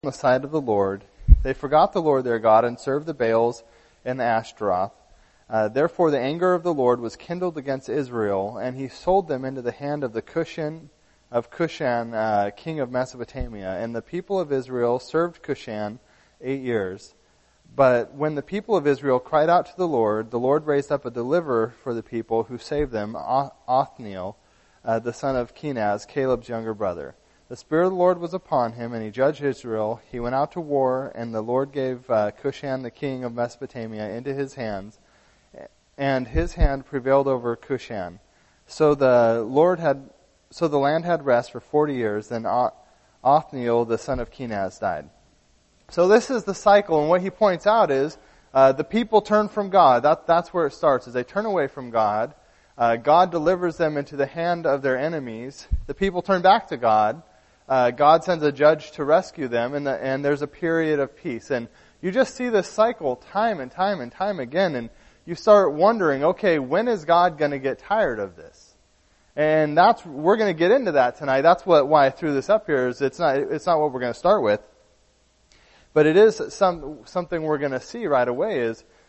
the sight of the Lord. They forgot the Lord their God and served the Baals and the Ashtaroth. Therefore the anger of the Lord was kindled against Israel, and he sold them into the hand of Cushan, king of Mesopotamia. And the people of Israel served Cushan 8 years. But when the people of Israel cried out to the Lord raised up a deliverer for the people who saved them, Othniel, the son of Kenaz, Caleb's younger brother. The Spirit of the Lord was upon him, and he judged Israel. He went out to war, and the Lord gave Cushan, the king of Mesopotamia, into his hands, and his hand prevailed over Cushan. So the land had rest for 40 years. Then Othniel, the son of Kenaz, died. So this is the cycle, and what he points out is the people turn from God. That's where it starts, is they turn away from God. God delivers them into the hand of their enemies. The people turn back to God. God sends a judge to rescue them, and there's a period of peace. And you just see this cycle time and time and time again, and you start wondering, okay, when is God going to get tired of this? And we're going to get into that tonight. That's why I threw this up here. Is it's not what we're going to start with, but it is something we're going to see right away.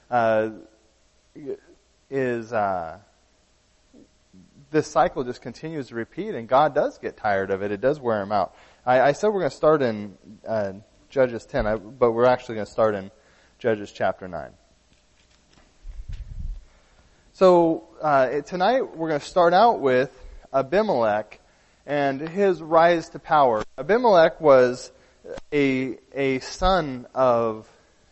This cycle just continues to repeat, and God does get tired of it. It does wear him out. I said we're going to start in Judges 10, but we're actually going to start in Judges chapter 9. So tonight we're going to start out with Abimelech and his rise to power. Abimelech was a son of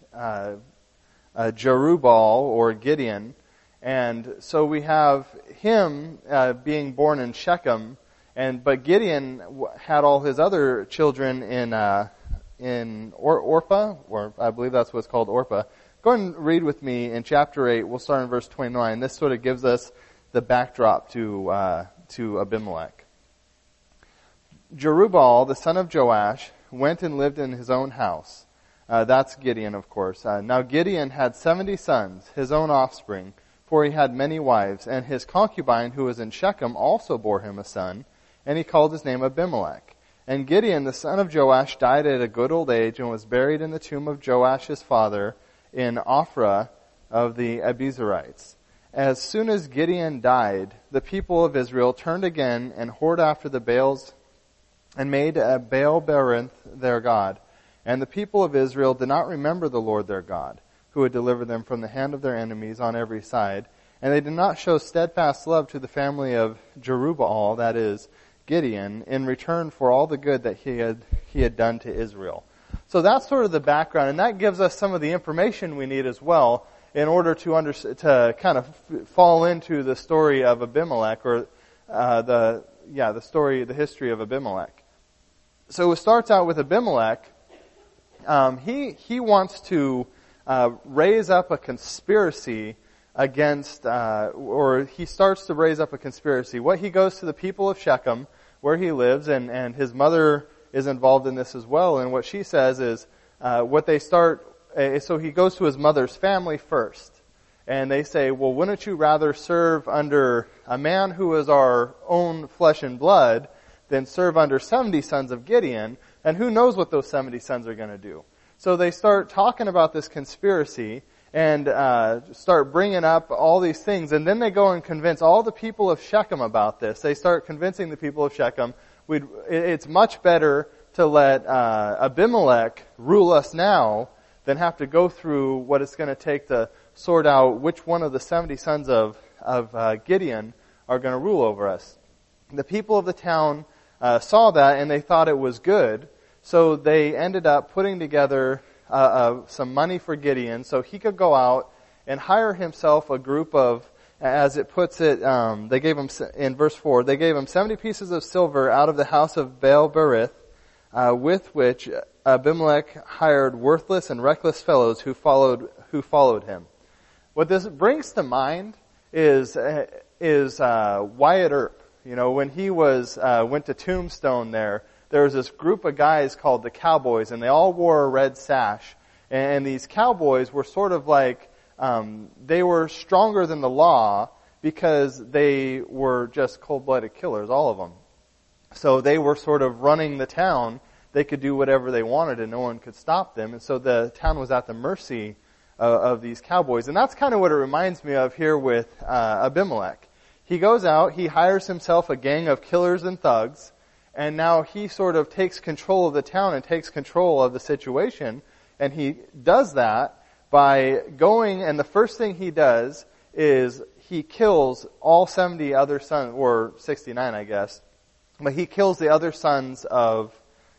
Jerubbaal or Gideon. And so we have him being born in Shechem, but Gideon had all his other children in Orpah, or I believe that's what's called Orpah. Go ahead and read with me in chapter 8. We'll start in verse 29. This sort of gives us the backdrop to Abimelech. Jerubbaal, the son of Joash, went and lived in his own house. That's Gideon, of course. Now Gideon had 70 sons, his own offspring, for he had many wives, and his concubine who was in Shechem also bore him a son, and he called his name Abimelech. And Gideon, the son of Joash, died at a good old age and was buried in the tomb of Joash his father in Ophrah of the Abiezrites. As soon as Gideon died, the people of Israel turned again and whored after the Baals and made Baal-berith their god. And the people of Israel did not remember the Lord their God, who had delivered them from the hand of their enemies on every side. And they did not show steadfast love to the family of Jerubbaal, that is, Gideon, in return for all the good that he had done to Israel. So that's sort of the background, and that gives us some of the information we need as well in order to kind of fall into the story of Abimelech, or the history of Abimelech. So it starts out with Abimelech. He wants to raise up a conspiracy against, or he starts to raise up a conspiracy. He goes to the people of Shechem, where he lives, and his mother is involved in this as well. And what she says is, so he goes to his mother's family first. And they say, well, wouldn't you rather serve under a man who is our own flesh and blood than serve under 70 sons of Gideon? And who knows what those 70 sons are going to do? So they start talking about this conspiracy and start bringing up all these things. And then they go and convince all the people of Shechem about this. They start convincing the people of Shechem, it's much better to let Abimelech rule us now than have to go through what it's going to take to sort out which one of the 70 sons of Gideon are going to rule over us. The people of the town saw that, and they thought it was good. So they ended up putting together some money for Gideon so he could go out and hire himself a group of, as it puts it, they gave him, in verse 4, they gave him 70 pieces of silver out of the house of Baal-berith, with which Abimelech hired worthless and reckless fellows who followed him. What this brings to mind is Wyatt Earp. You know, when he went to Tombstone there was this group of guys called the Cowboys, and they all wore a red sash. And these cowboys were sort of like, they were stronger than the law because they were just cold-blooded killers, all of them. So they were sort of running the town they could do whatever they wanted and no one could stop them. And so the town was at the mercy of these cowboys. And that's kind of what it reminds me of here with Abimelech. He goes out, he hires himself a gang of killers and thugs, and now he sort of takes control of the town and takes control of the situation. And he does that by going, and the first thing he does is he kills all 70 other sons, or 69 I guess, but he kills the other sons of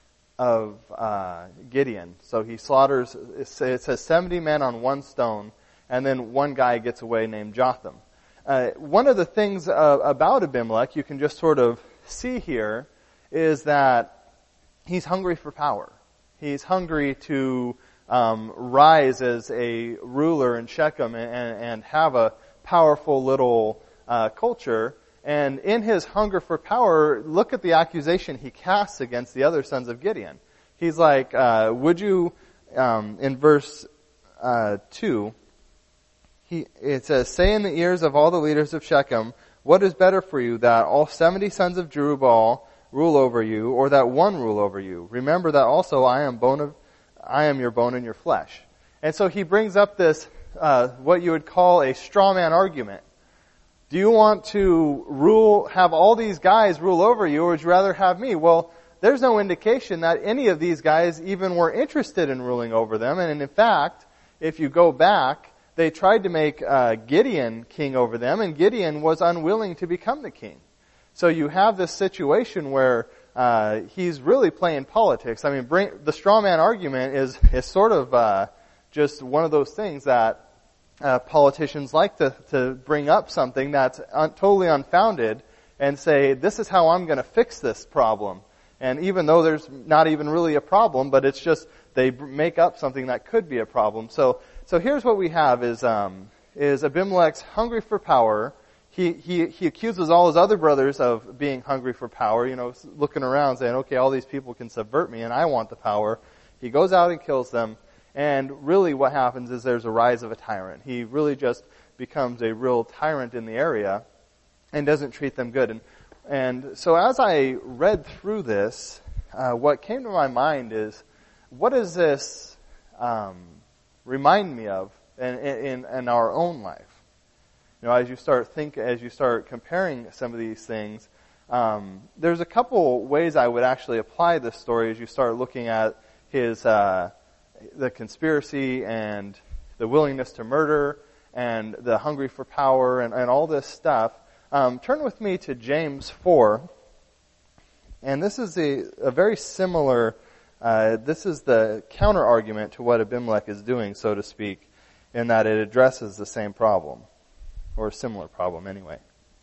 Gideon. So he slaughters, it says 70 men on one stone, and then one guy gets away named Jotham. One of the things about Abimelech you can just sort of see here is that he's hungry for power. He's hungry to rise as a ruler in Shechem and have a powerful little culture. And in his hunger for power, look at the accusation he casts against the other sons of Gideon. He's like, would you, in verse 2, it says, say in the ears of all the leaders of Shechem, what is better for you, that all 70 sons of Jerubbaal rule over you, or that one rule over you? Remember that also I am your bone and your flesh. And so he brings up this, what you would call a straw man argument. Do you want to have all these guys rule over you, or would you rather have me? Well, there's no indication that any of these guys even were interested in ruling over them. And in fact, if you go back, they tried to make Gideon king over them, and Gideon was unwilling to become the king. So you have this situation where he's really playing politics. I mean, the straw man argument is sort of just one of those things that politicians like to bring up something that's totally unfounded and say, this is how I'm going to fix this problem. And even though there's not even really a problem, but it's just they make up something that could be a problem. So here's what we have is Abimelech's hungry for power. He accuses all his other brothers of being hungry for power, looking around saying, okay, all these people can subvert me and I want the power. He goes out and kills them. And really what happens is there's a rise of a tyrant. He really just becomes a real tyrant in the area and doesn't treat them good. And so as I read through this, what came to my mind is, what does this remind me of in our own life? As you start comparing some of these things, there's a couple ways I would actually apply this story as you start looking at his the conspiracy and the willingness to murder and the hungry for power and all this stuff. Turn with me to James 4. And this is a very similar, this is the counter argument to what Abimelech is doing, so to speak, in that it addresses the same problem, or a similar problem anyway.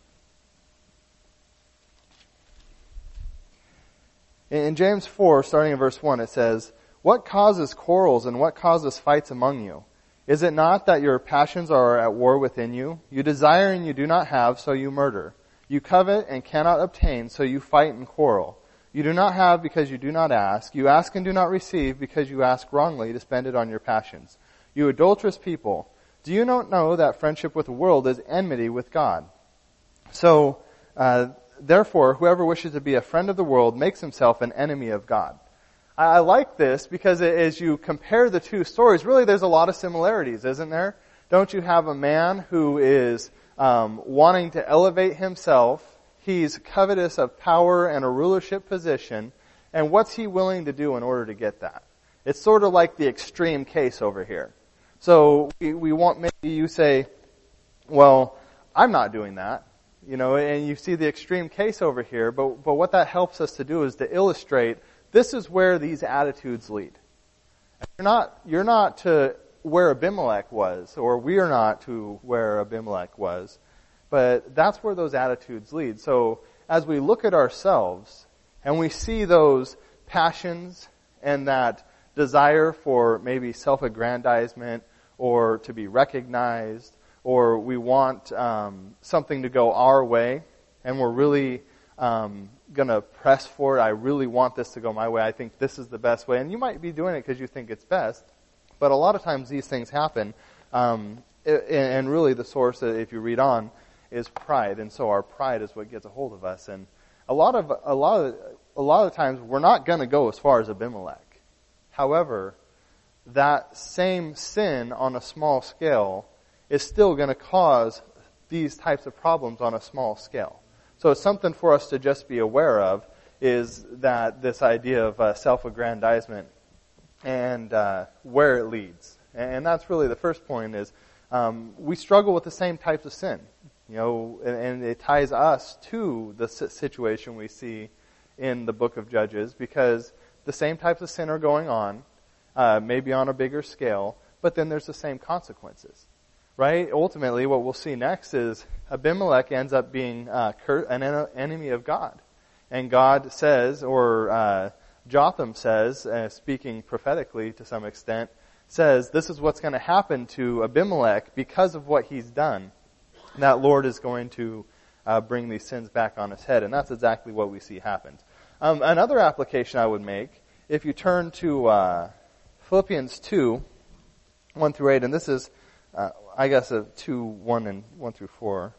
In James 4, starting in verse 1, it says, what causes quarrels and what causes fights among you? Is it not that your passions are at war within you? You desire and you do not have, so you murder. You covet and cannot obtain, so you fight and quarrel. You do not have because you do not ask. You ask and do not receive because you ask wrongly to spend it on your passions. You adulterous people, do you not know that friendship with the world is enmity with God? So, therefore, whoever wishes to be a friend of the world makes himself an enemy of God. I like this because as you compare the two stories, really there's a lot of similarities, isn't there? Don't you have a man who is wanting to elevate himself? He's covetous of power and a rulership position. And what's he willing to do in order to get that? It's sort of like the extreme case over here. So we want, maybe you say, well, I'm not doing that. And you see the extreme case over here. But what that helps us to do is to illustrate this is where these attitudes lead. You're not to where Abimelech was, or we are not to where Abimelech was, but that's where those attitudes lead. So as we look at ourselves and we see those passions and that desire for maybe self-aggrandizement or to be recognized, or we want something to go our way and we're really going to press for it. I really want this to go my way. I think this is the best way. And you might be doing it because you think it's best. But a lot of times these things happen. And really the source, if you read on, is pride. And so our pride is what gets a hold of us. And a lot of a lot of times we're not going to go as far as Abimelech. However, that same sin on a small scale is still going to cause these types of problems on a small scale. So it's something for us to just be aware of, is that this idea of self-aggrandizement and where it leads. And that's really the first point is we struggle with the same types of sin. And it ties us to the situation we see in the book of Judges, because the same types of sin are going on, maybe on a bigger scale, but then there's the same consequences. Right? Ultimately, what we'll see next is Abimelech ends up being an enemy of God. And God says, or Jotham says, speaking prophetically to some extent, says, this is what's going to happen to Abimelech because of what he's done. That Lord is going to bring these sins back on his head. And that's exactly what we see happens. Another application I would make, if you turn to Philippians 2, 1 through 8, and this is, I guess, 2, 1 and 1 through 4.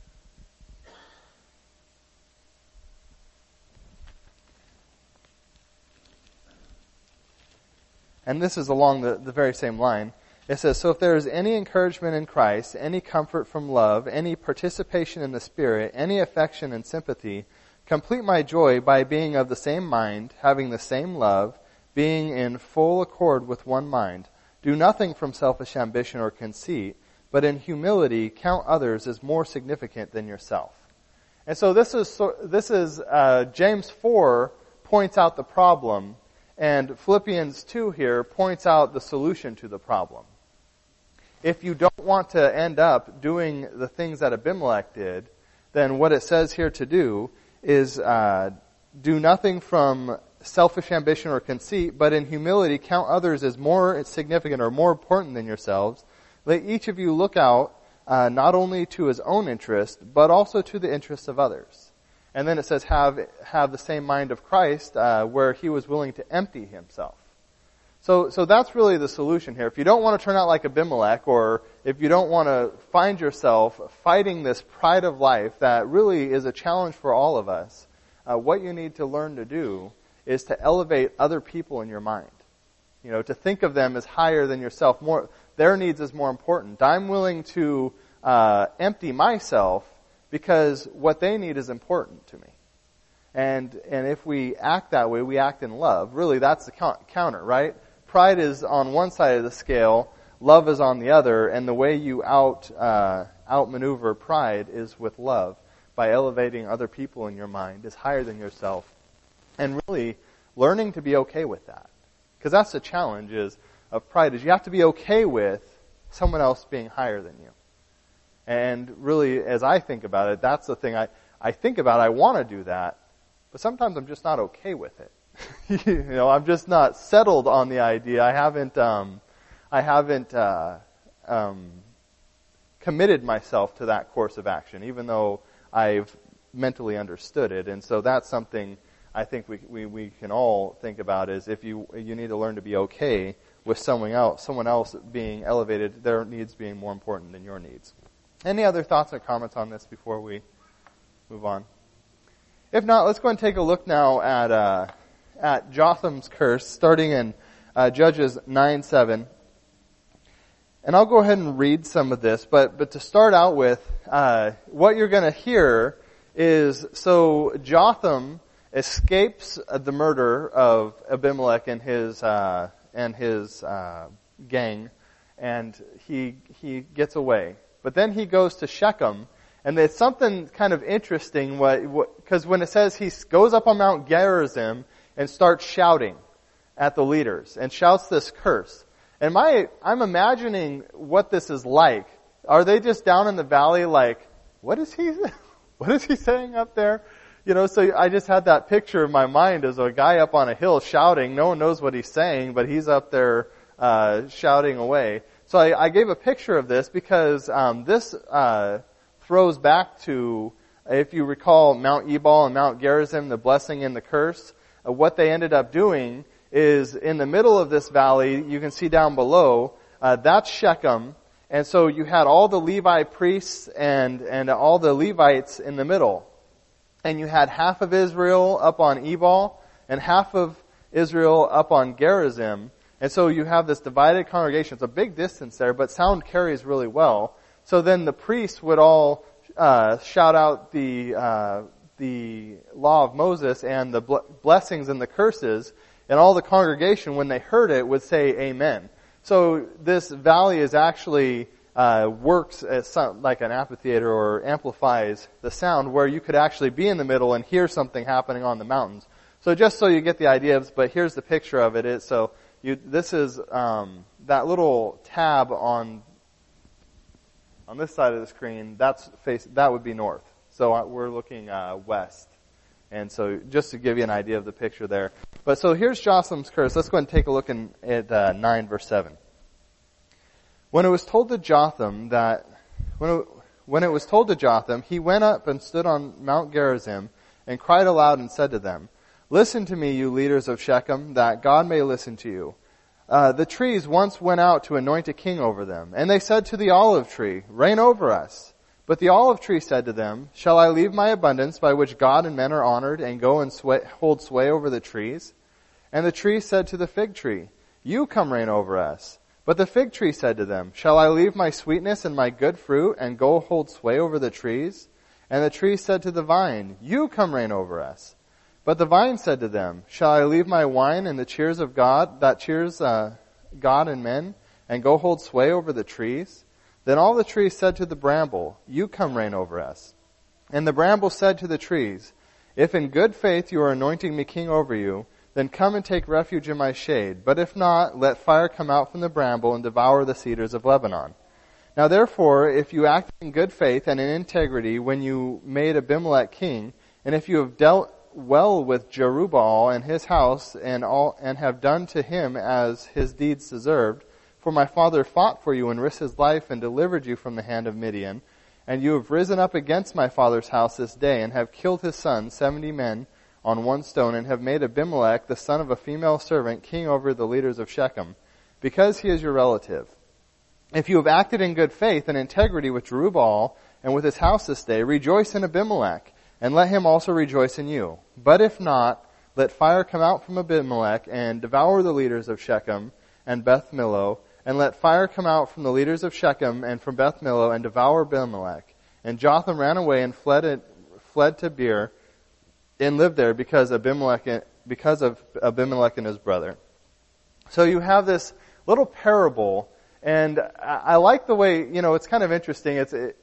And this is along the very same line. It says, so if there is any encouragement in Christ, any comfort from love, any participation in the Spirit, any affection and sympathy, complete my joy by being of the same mind, having the same love, being in full accord with one mind. Do nothing from selfish ambition or conceit, but in humility count others as more significant than yourself. And so this is James 4 points out the problem, and Philippians 2 here points out the solution to the problem. If you don't want to end up doing the things that Abimelech did, then what it says here to do is do nothing from selfish ambition or conceit, but in humility count others as more significant or more important than yourselves. Let each of you look out not only to his own interest, but also to the interests of others. And then it says have the same mind of Christ, where he was willing to empty himself. So that's really the solution here. If you don't want to turn out like Abimelech, or if you don't want to find yourself fighting this pride of life that really is a challenge for all of us, what you need to learn to do is to elevate other people in your mind. To think of them as higher than yourself. Their needs is more important. I'm willing to empty myself because what they need is important to me. And if we act that way, we act in love. Really, that's the counter, right? Pride is on one side of the scale, love is on the other, and the way you outmaneuver pride is with love, by elevating other people in your mind as higher than yourself, and really learning to be okay with that. Because that's the challenge of pride, is you have to be okay with someone else being higher than you. And really, as I think about it, that's the thing I think about. I want to do that, but sometimes I'm just not okay with it. I'm just not settled on the idea. I haven't committed myself to that course of action, even though I've mentally understood it. And so that's something I think we can all think about, is if you need to learn to be okay with someone else being elevated, their needs being more important than your needs. Any other thoughts or comments on this before we move on? If not, let's go and take a look now at Jotham's curse, starting in Judges 9:7. And I'll go ahead and read some of this, but to start out with, what you're going to hear is, so Jotham escapes the murder of Abimelech and his gang, and he gets away. But then he goes to Shechem, and it's something kind of interesting, because when it says he goes up on Mount Gerizim and starts shouting at the leaders, and shouts this curse. And I'm imagining what this is like. Are they just down in the valley like, what is he saying up there? So I just had that picture in my mind as a guy up on a hill shouting. No one knows what he's saying, but he's up there shouting away. So I gave a picture of this because this throws back to, if you recall, Mount Ebal and Mount Gerizim, the blessing and the curse. What they ended up doing is, in the middle of this valley, you can see down below, that's Shechem. And so you had all the Levi priests and all the Levites in the middle. and you had half of Israel up on Ebal, and half of Israel up on Gerizim. And so you have this divided congregation. It's a big distance there, but sound carries really well. So then the priests would all shout out the law of Moses and the blessings and the curses, and all the congregation, when they heard it, would say amen. So this valley is actually works as like an amphitheater, or amplifies the sound, where you could actually be in the middle and hear something happening on the mountains. So just so you get the idea, but here's the picture of it. This is that little tab on this side of the screen. That would be north. So we're looking west. And so just to give you an idea of the picture there. But so here's Josham's curse. Let's go ahead and take a look at 9 verse 7. When it was told to Jotham, he went up and stood on Mount Gerizim and cried aloud and said to them, "Listen to me, you leaders of Shechem, that God may listen to you. The trees once went out to anoint a king over them, and they said to the olive tree, 'Reign over us.' But the olive tree said to them, 'Shall I leave my abundance by which God and men are honored and go and hold sway over the trees?' And the tree said to the fig tree, 'You come reign over us.' But the fig tree said to them, 'Shall I leave my sweetness and my good fruit and go hold sway over the trees?' And the tree said to the vine, 'You come reign over us.' But the vine said to them, 'Shall I leave my wine and the cheers of God, that cheers God and men, and go hold sway over the trees?' Then all the trees said to the bramble, 'You come reign over us.' And the bramble said to the trees, 'If in good faith you are anointing me king over you, then come and take refuge in my shade. But if not, let fire come out from the bramble and devour the cedars of Lebanon.' Now therefore, if you acted in good faith and in integrity when you made Abimelech king, and if you have dealt well with Jerubbaal and his house and have done to him as his deeds deserved, for my father fought for you and risked his life and delivered you from the hand of Midian, and you have risen up against my father's house this day and have killed his son, 70 men, on one stone, and have made Abimelech, the son of a female servant, king over the leaders of Shechem, because he is your relative. If you have acted in good faith and integrity with Jerubbaal and with his house this day, rejoice in Abimelech, and let him also rejoice in you. But if not, let fire come out from Abimelech and devour the leaders of Shechem and Beth Millo, and let fire come out from the leaders of Shechem and from Beth Millo and devour Abimelech. And Jotham ran away and fled to Beer and lived there because of Abimelech and his brother." So you have this little parable, and I like the way, it's kind of interesting.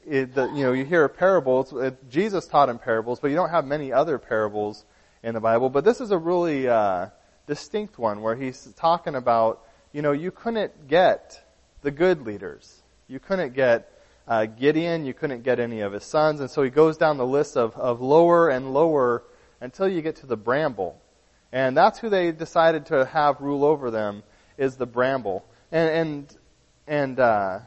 You hear a parable. Jesus taught in parables, but you don't have many other parables in the Bible. But this is a really distinct one where he's talking about, you couldn't get the good leaders. You couldn't get Gideon. You couldn't get any of his sons. And so he goes down the list of lower and lower until you get to the bramble. And that's who they decided to have rule over them, is the bramble. And the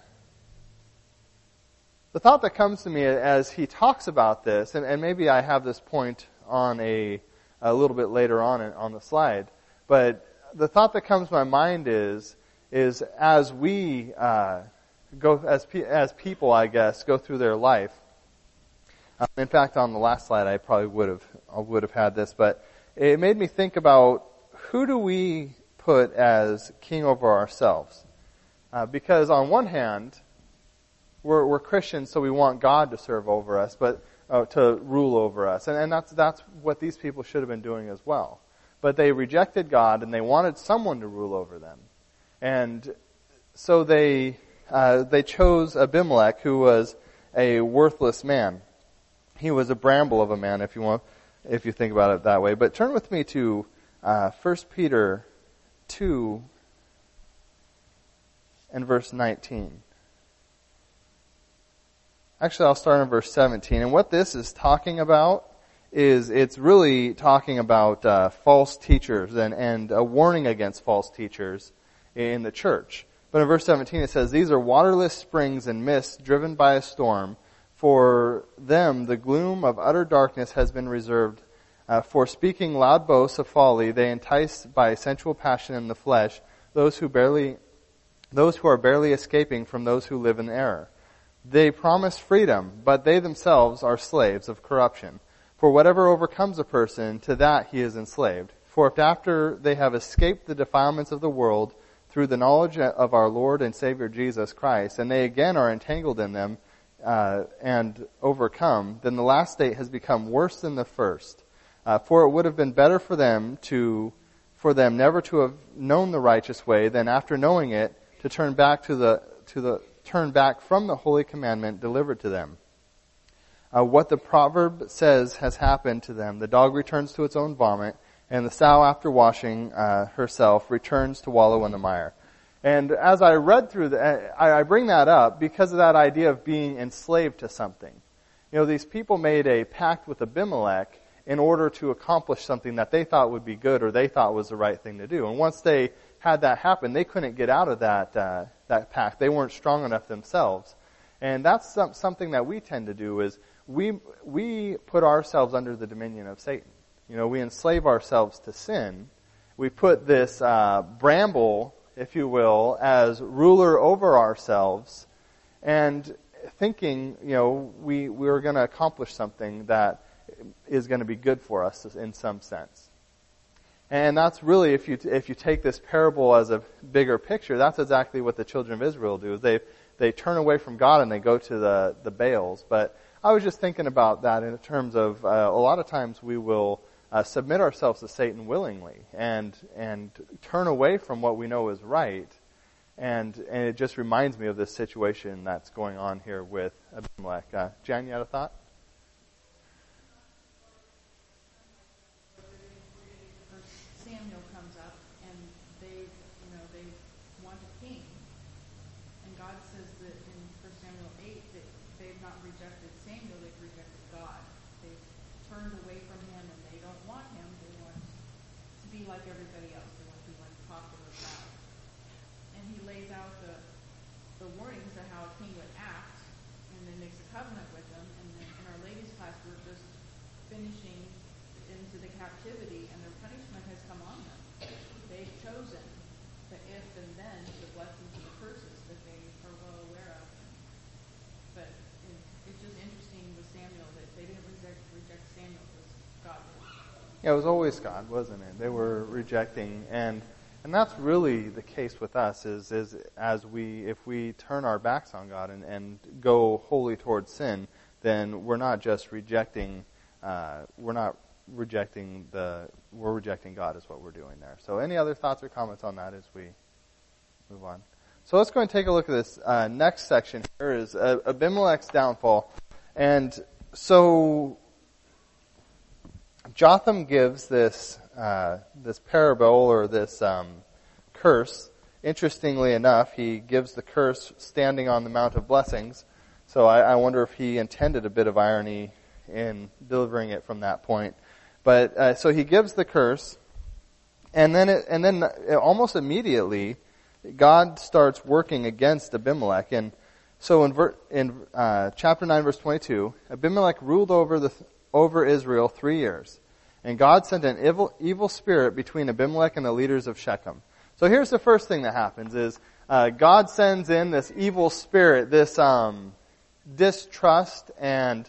thought that comes to me as he talks about this, and maybe I have this point on a little bit later on the slide, but the thought that comes to my mind is as we go as people, I guess, go through their life. In fact, on the last slide, I probably would have had this, but it made me think about, who do we put as king over ourselves? Because on one hand, we're Christians, so we want God to serve over us, but to rule over us, and that's what these people should have been doing as well. But they rejected God, and they wanted someone to rule over them, and so they chose Abimelech, who was a worthless man. He was a bramble of a man, if you think about it that way. But turn with me to 1 Peter 2 and verse 19. Actually, I'll start in verse 17. And what this is talking about is, it's really talking about false teachers and a warning against false teachers in the church. But in verse 17 it says, "These are waterless springs and mists driven by a storm. For them the gloom of utter darkness has been reserved. For speaking loud boasts of folly, they entice by sensual passion in the flesh those who are barely escaping from those who live in error. They promise freedom, but they themselves are slaves of corruption. For whatever overcomes a person, to that he is enslaved. For if after they have escaped the defilements of the world through the knowledge of our Lord and Savior Jesus Christ, and they again are entangled in them and overcome, then the last state has become worse than the first. For it would have been better for them never to have known the righteous way than after knowing it to turn back turn back from the holy commandment delivered to them. What the proverb says has happened to them. The dog returns to its own vomit, and the sow, after washing herself, returns to wallow in the mire. And as I read through that, I bring that up because of that idea of being enslaved to something. You know, these people made a pact with Abimelech in order to accomplish something that they thought would be good or they thought was the right thing to do. And once they had that happen, they couldn't get out of that pact. They weren't strong enough themselves. And that's something that we tend to do is we put ourselves under the dominion of Satan. You know, we enslave ourselves to sin. We put this bramble, if you will, as ruler over ourselves, and thinking, you know, we're going to accomplish something that is going to be good for us in some sense. And that's really, if you take this parable as a bigger picture, that's exactly what the children of Israel do. Is they turn away from God and they go to the Baals. But I was just thinking about that in terms of a lot of times we will submit ourselves to Satan willingly and turn away from what we know is right. And it just reminds me of this situation that's going on here with Abimelech. Jan, you had a thought? Samuel comes up and they want a king. And God says that in 1 Samuel 8 that they've not rejected Samuel, they've rejected God. They've turned away from him and they don't want him. They want to be like everybody else. They want to be like popular God. And he lays out the warnings of how a king would act and then makes a covenant with them. And then in our ladies' class, we're just finishing into the captivity, and their punishment has come on them. They've chosen the if and then, the blessings and the curses that they are well aware of. But it's just interesting with Samuel that they didn't reject Samuel because God did. Yeah, it was always God, wasn't it? They were rejecting, and that's really the case with us. Is if we turn our backs on God and go wholly towards sin, then we're not just rejecting. We're rejecting God is what we're doing there. So any other thoughts or comments on that as we move on? So let's go and take a look at this next section here is Abimelech's downfall. And so Jotham gives this parable or this curse. Interestingly enough, he gives the curse standing on the Mount of Blessings. So I wonder if he intended a bit of irony in delivering it from that point. But so he gives the curse, and then almost immediately God starts working against Abimelech. And so in chapter 9, verse 22, Abimelech ruled over Israel 3 years, and God sent an evil spirit between Abimelech and the leaders of Shechem. So here's the first thing that happens: is God sends in this evil spirit, this distrust and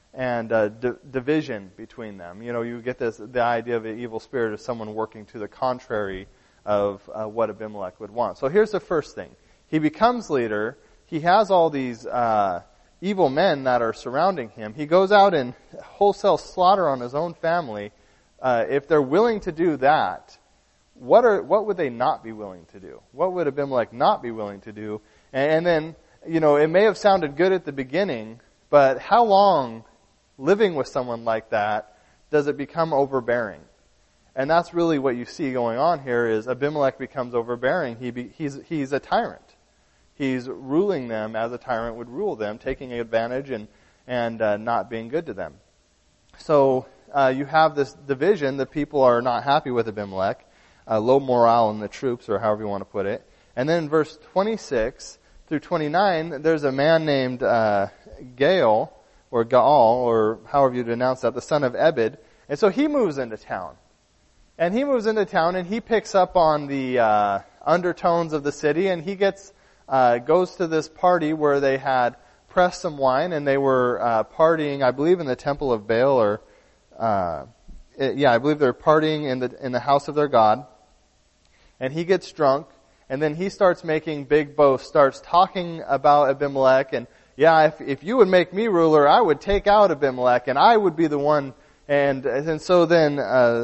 division between them. You know, you get the idea of an evil spirit as someone working to the contrary of what Abimelech would want. So here's the first thing. He becomes leader. He has all these evil men that are surrounding him. He goes out and wholesale slaughter on his own family. If they're willing to do that, what would they not be willing to do? What would Abimelech not be willing to do? And then, you know, it may have sounded good at the beginning, but how long living with someone like that does it become overbearing? And that's really what you see going on here is Abimelech becomes overbearing. He's a tyrant. He's ruling them as a tyrant would rule them, taking advantage and not being good to them. So you have this division. The people are not happy with Abimelech. Low morale in the troops, or however you want to put it. And then in verse 26 through 29, there's a man named Gaal, or however you pronounce that, the son of Ebed. And so he moves into town. And he picks up on the undertones of the city, and he goes to this party where they had pressed some wine, and they were partying, I believe, in the temple of Baal, or I believe they're partying in the house of their god. And he gets drunk, and then he starts making big boasts, starts talking about Abimelech, and if you would make me ruler, I would take out Abimelech, and I would be the one. And so then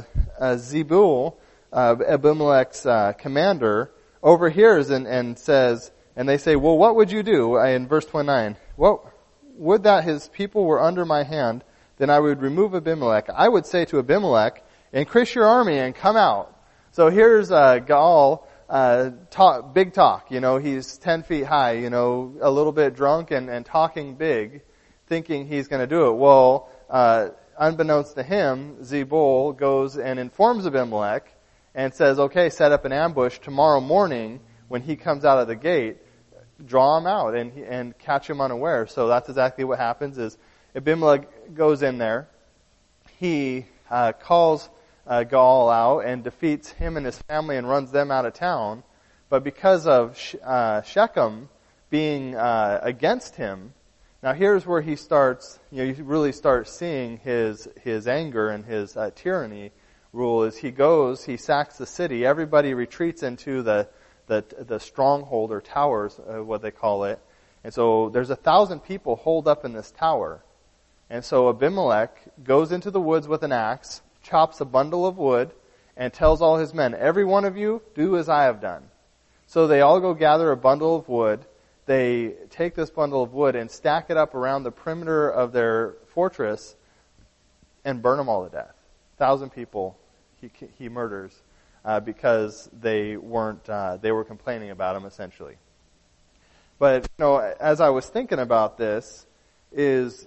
Zebul, Abimelech's commander, overhears and says, and they say, well, what would you do? In verse 29, well, would that his people were under my hand, then I would remove Abimelech. I would say to Abimelech, increase your army and come out. So here's Gaal, big talk. He's 10 feet high, a little bit drunk and talking big, thinking he's going to do it. Well, unbeknownst to him, Zebul goes and informs Abimelech and says, okay, set up an ambush tomorrow morning when he comes out of the gate, draw him out and catch him unaware. So that's exactly what happens is Abimelech goes in there. He calls Gaal out and defeats him and his family and runs them out of town. But because of Shechem being against him, now here's where he starts, you really start seeing his anger and his tyranny rule is he sacks the city. Everybody retreats into the stronghold or towers, what they call it. And so there's 1,000 people holed up in this tower. And so Abimelech goes into the woods with an axe, chops a bundle of wood, and tells all his men, every one of you, do as I have done. So they all go gather a bundle of wood. They take this bundle of wood and stack it up around the perimeter of their fortress and burn them all to death. 1,000 people he murders because they were complaining about him essentially. But as I was thinking about this, this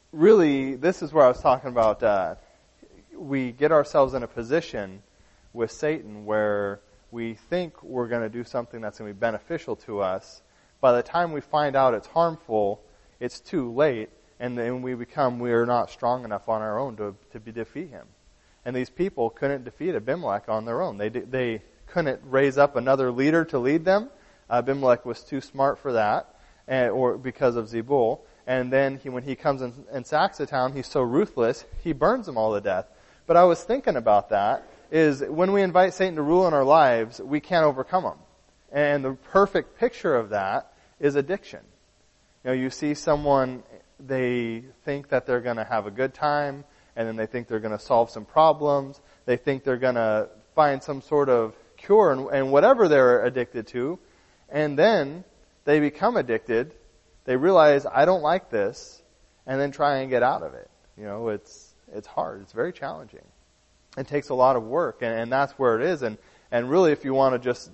is where I was talking about. We get ourselves in a position with Satan where we think we're going to do something that's going to be beneficial to us. By the time we find out it's harmful, it's too late, and then we're not strong enough on our own to defeat him. And these people couldn't defeat Abimelech on their own. They couldn't raise up another leader to lead them. Abimelech was too smart for that, or because of Zebul. And then when he comes and sacks the town, he's so ruthless, he burns them all to death. But I was thinking about that, is when we invite Satan to rule in our lives, we can't overcome him. And the perfect picture of that is addiction. You see someone, they think that they're going to have a good time, and then they think they're going to solve some problems. They think they're going to find some sort of cure and whatever they're addicted to. And then they become addicted. They realize, I don't like this, and then try and get out of it. It's hard. It's very challenging. It takes a lot of work, and that's where it is. And really, if you want to just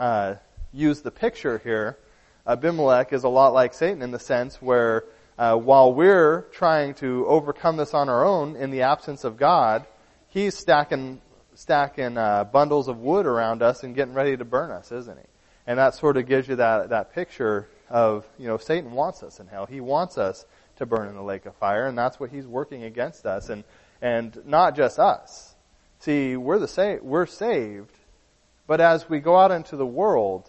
use the picture here, Abimelech is a lot like Satan in the sense where while we're trying to overcome this on our own in the absence of God, he's stacking bundles of wood around us and getting ready to burn us, isn't he? And that sort of gives you that picture of, Satan wants us in hell. He wants us to burn in the lake of fire, and that's what he's working against us. And not just us. See, we're saved, but as we go out into the world,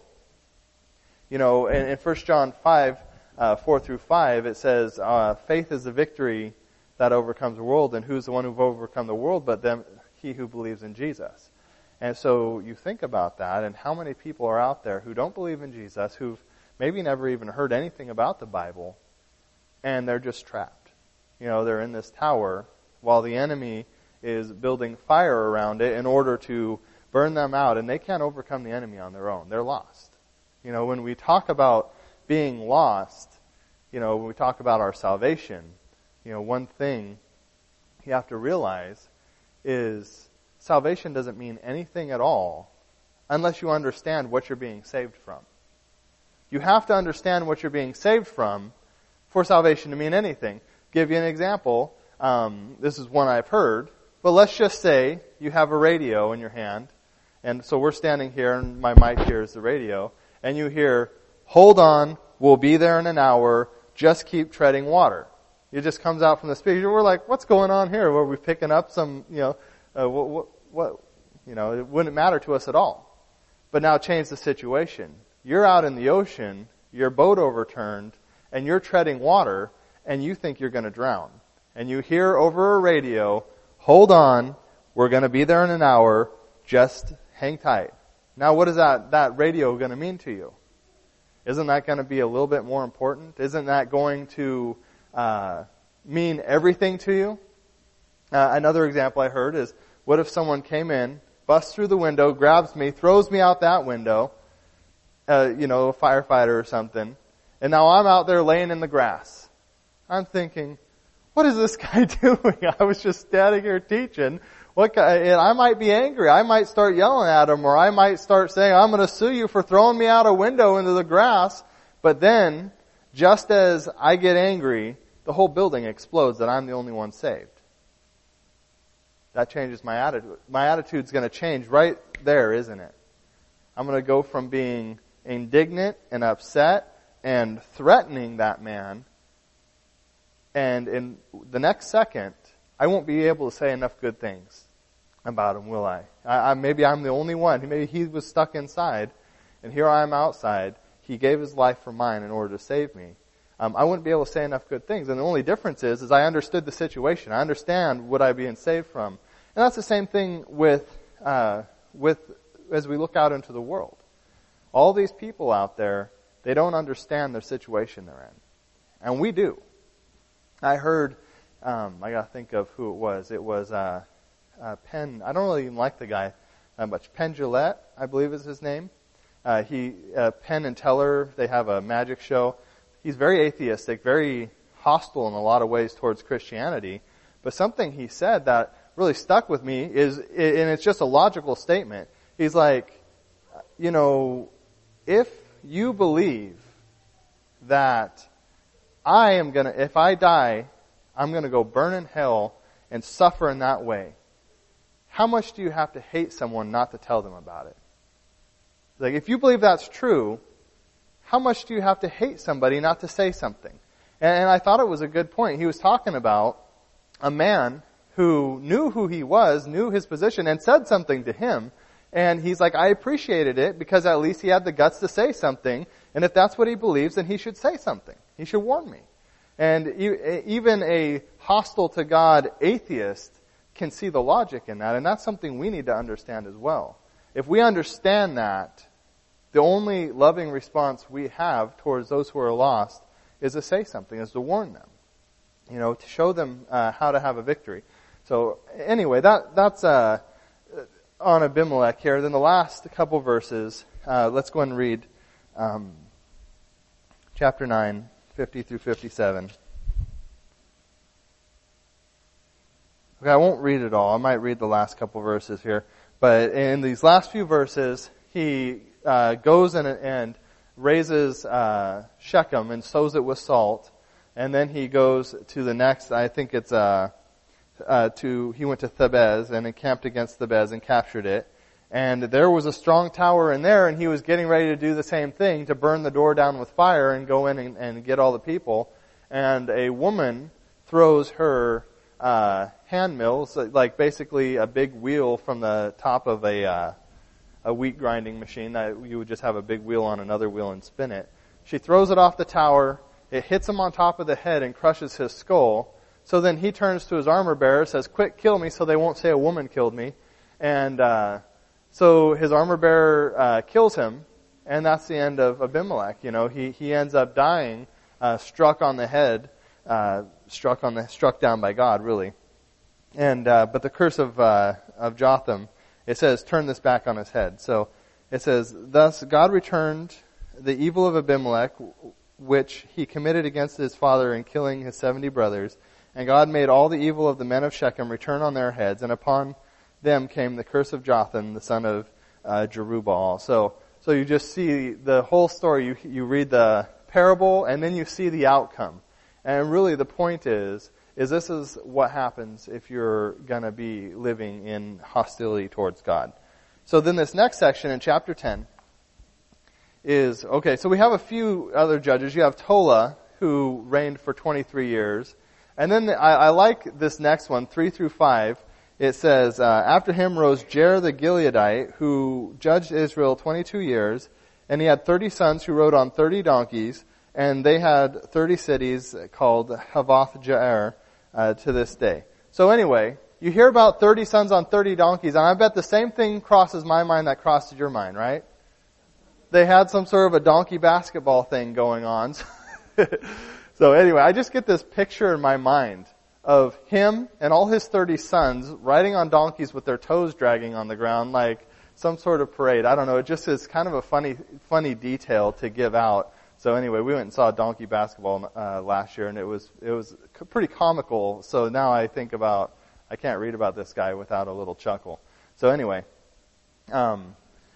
in 1 John 5, 4 through 5, it says, faith is the victory that overcomes the world, and who's the one who've overcome the world but he who believes in Jesus. And so you think about that, and how many people are out there who don't believe in Jesus, who've maybe never even heard anything about the Bible, and they're just trapped. They're in this tower while the enemy is building fire around it in order to burn them out, and they can't overcome the enemy on their own. They're lost. When we talk about being lost, when we talk about our salvation, one thing you have to realize is salvation doesn't mean anything at all unless you understand what you're being saved from. You have to understand what you're being saved from for salvation to mean anything. Give you an example. This is one I've heard, but let's just say you have a radio in your hand, and so we're standing here, and my mic here is the radio, and you hear, hold on, we'll be there in an hour, just keep treading water. It just comes out from the speaker. We're like, what's going on here? Were we picking up some, what, it wouldn't matter to us at all. But now change the situation. You're out in the ocean, your boat overturned, and you're treading water, and you think you're going to drown. And you hear over a radio, hold on, we're going to be there in an hour, just hang tight. Now what is that radio going to mean to you? Isn't that going to be a little bit more important? Isn't that going to mean everything to you? Another example I heard is, what if someone came in, busts through the window, grabs me, throws me out that window, a firefighter or something, and now I'm out there laying in the grass. I'm thinking, what is this guy doing? I was just standing here teaching. And I might be angry. I might start yelling at him, or I might start saying, I'm going to sue you for throwing me out a window into the grass. But then, just as I get angry, the whole building explodes that I'm the only one saved. That changes my attitude. My attitude's going to change right there, isn't it? I'm going to go from being indignant and upset and threatening that man, and in the next second, I won't be able to say enough good things about him, will I? Maybe I'm the only one. Maybe he was stuck inside, and here I am outside. He gave his life for mine in order to save me. I wouldn't be able to say enough good things. And the only difference is I understood the situation. I understand what I'm being saved from. And that's the same thing with as we look out into the world. All these people out there, they don't understand the situation they're in. And we do. I heard, I gotta think of who it was. It was, Penn, I don't really even like the guy that much. Penn Jillette, I believe is his name. Penn and Teller, they have a magic show. He's very atheistic, very hostile in a lot of ways towards Christianity. But something he said that really stuck with me is, and it's just a logical statement. He's like, if you believe that if I die, I'm gonna go burn in hell and suffer in that way, how much do you have to hate someone not to tell them about it? Like, if you believe that's true, how much do you have to hate somebody not to say something? And I thought it was a good point. He was talking about a man who knew who he was, knew his position, and said something to him. And he's like, I appreciated it because at least he had the guts to say something. And if that's what he believes, then he should say something. He should warn me. And even a hostile to God atheist can see the logic in that. And that's something we need to understand as well. If we understand that, the only loving response we have towards those who are lost is to say something, is to warn them. To show them how to have a victory. So anyway, that's on Abimelech here. Then the last couple verses, let's go and read chapter 9, 50 through 57. Okay, I won't read it all. I might read the last couple verses here. But in these last few verses, he goes and raises Shechem and sows it with salt. And then he goes to the next, I think it's he went to Thebez and encamped against Thebez and captured it. And there was a strong tower in there, and he was getting ready to do the same thing, to burn the door down with fire and go in and get all the people. And a woman throws her hand mills, like basically a big wheel from the top of a wheat grinding machine that you would just have a big wheel on another wheel and spin it. She throws it off the tower. It hits him on top of the head and crushes his skull. So then he turns to his armor bearer, says, quick, kill me so they won't say a woman killed me. And so his armor bearer kills him, and that's the end of Abimelech. He ends up dying, struck on the head, struck down by God, really. And but the curse of Jotham, it says, turn this back on his head. So it says, thus God returned the evil of Abimelech, which he committed against his father in killing his 70 brothers. And God made all the evil of the men of Shechem return on their heads, and upon them came the curse of Jotham, the son of Jerubbaal. So you just see the whole story. You read the parable, and then you see the outcome. And really the point is this is what happens if you're gonna be living in hostility towards God. So then this next section in chapter 10 is, okay, so we have a few other judges. You have Tola, who reigned for 23 years. And then I like this next one, 3 through 5. It says, after him rose Jair the Gileadite, who judged Israel 22 years, and he had 30 sons who rode on 30 donkeys, and they had 30 cities called Havoth Jair to this day. So anyway, you hear about 30 sons on 30 donkeys, and I bet the same thing crosses my mind that crosses your mind, right? They had some sort of a donkey basketball thing going on. So anyway, I just get this picture in my mind of him and all his 30 sons riding on donkeys with their toes dragging on the ground like some sort of parade. I don't know. It just is kind of a funny detail to give out. So anyway, we went and saw donkey basketball last year, and it was pretty comical. So now I think about, I can't read about this guy without a little chuckle. So anyway, so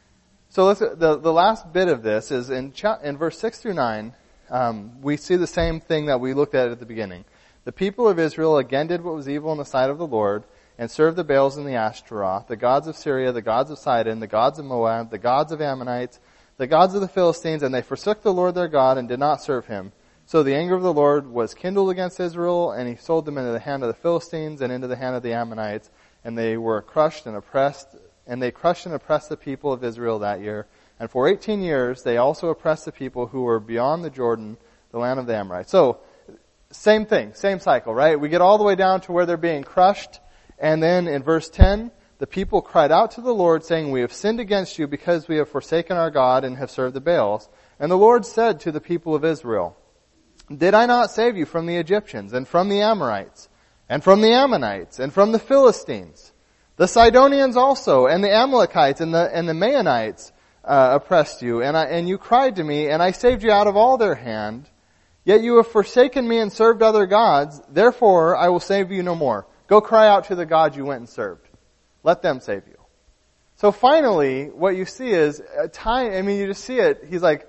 the last bit of this is in verse 6 through 9. We see the same thing that we looked at the beginning. The people of Israel again did what was evil in the sight of the Lord, and served the Baals and the Ashtaroth, the gods of Syria, the gods of Sidon, the gods of Moab, the gods of Ammonites, the gods of the Philistines, and they forsook the Lord their God and did not serve him. So the anger of the Lord was kindled against Israel, and he sold them into the hand of the Philistines and into the hand of the Ammonites, and they were crushed and oppressed, and they crushed and oppressed the people of Israel that year. And for 18 years, they also oppressed the people who were beyond the Jordan, the land of the Amorites. So, same thing, same cycle, right? We get all the way down to where they're being crushed. And then in verse 10, the people cried out to the Lord, saying, we have sinned against you because we have forsaken our God and have served the Baals. And the Lord said to the people of Israel, did I not save you from the Egyptians and from the Amorites and from the Ammonites and from the Philistines? The Sidonians also and the Amalekites and the Maonites oppressed you, and you cried to me, and I saved you out of all their hand. Yet you have forsaken me and served other gods. Therefore I will save you no more. Go cry out to the God you went and served. Let them save you. So finally, what you see is you just see it. He's like,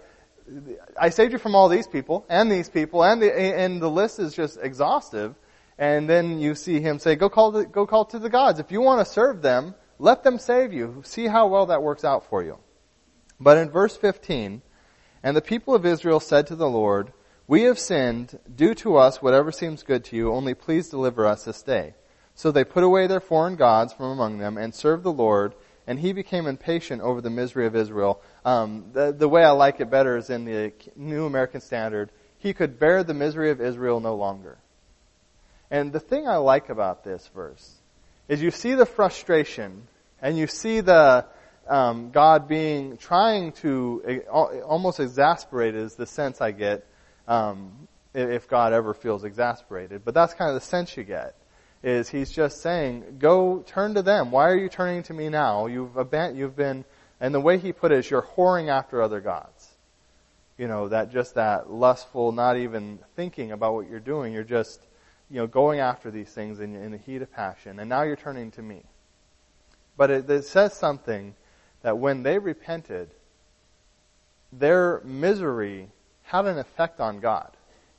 I saved you from all these people, and the list is just exhaustive. And then you see him say, go call to the gods. If you want to serve them, let them save you. See how well that works out for you. But in verse 15, and the people of Israel said to the Lord, we have sinned. Do to us whatever seems good to you. Only please deliver us this day. So they put away their foreign gods from among them and served the Lord, and he became impatient over the misery of Israel. The way I like it better is in the New American Standard. He could bear the misery of Israel no longer. And the thing I like about this verse is you see the frustration, and you see the God trying to almost exasperate is the sense I get, if God ever feels exasperated. But that's kind of the sense you get, is he's just saying, go turn to them. Why are you turning to me now? You've been, and the way he put it is you're whoring after other gods. That lustful, not even thinking about what you're doing. You're just, going after these things in the heat of passion. And now you're turning to me. But it says something that when they repented, their misery had an effect on God.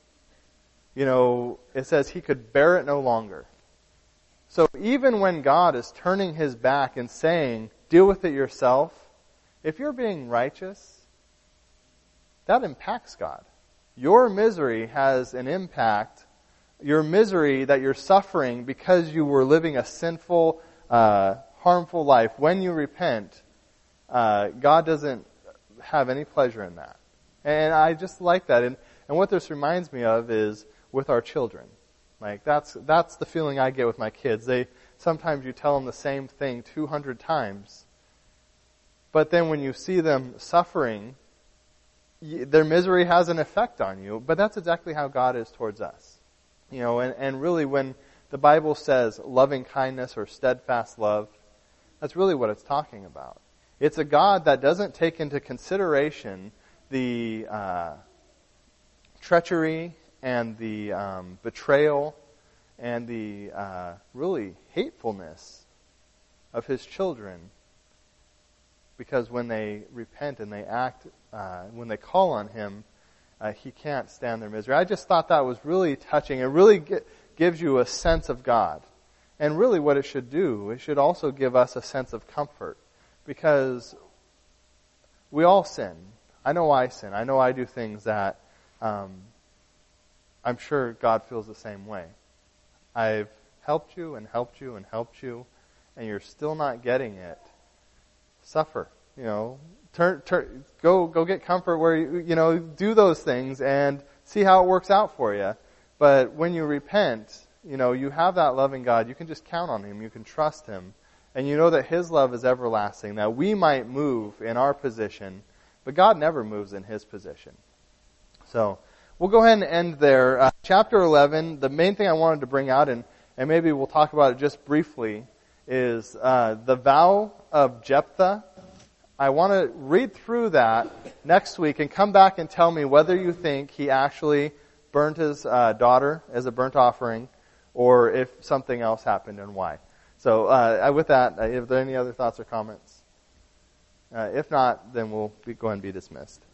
It says he could bear it no longer. So even when God is turning his back and saying, deal with it yourself, if you're being righteous, that impacts God. Your misery has an impact. Your misery that you're suffering because you were living a sinful, harmful life, when you repent, God doesn't have any pleasure in that. And I just like that. And what this reminds me of is with our children. Like that's the feeling I get with my kids. Sometimes you tell them the same thing 200 times. But then when you see them suffering, their misery has an effect on you. But that's exactly how God is towards us. And really when the Bible says loving kindness or steadfast love, that's really what it's talking about. It's a God that doesn't take into consideration the treachery and the betrayal and the really hatefulness of his children, because when they repent and they act, when they call on him, he can't stand their misery. I just thought that was really touching. It really gives you a sense of God. And really what it should do, it should also give us a sense of comfort. Because we all sin. I know I sin. I know I do things that I'm sure God feels the same way. I've helped you and helped you and helped you, and you're still not getting it. Suffer. Go get comfort where you do those things and see how it works out for you. But when you repent, you have that loving God, you can just count on Him, you can trust Him, and you know that His love is everlasting, that we might move in our position, but God never moves in His position. So, we'll go ahead and end there. Chapter 11, the main thing I wanted to bring out, and maybe we'll talk about it just briefly, is the vow of Jephthah. I want to read through that next week and come back and tell me whether you think he actually burned his daughter as a burnt offering, or if something else happened and why. So with that, if there are any other thoughts or comments? If not, then we'll go ahead and be dismissed.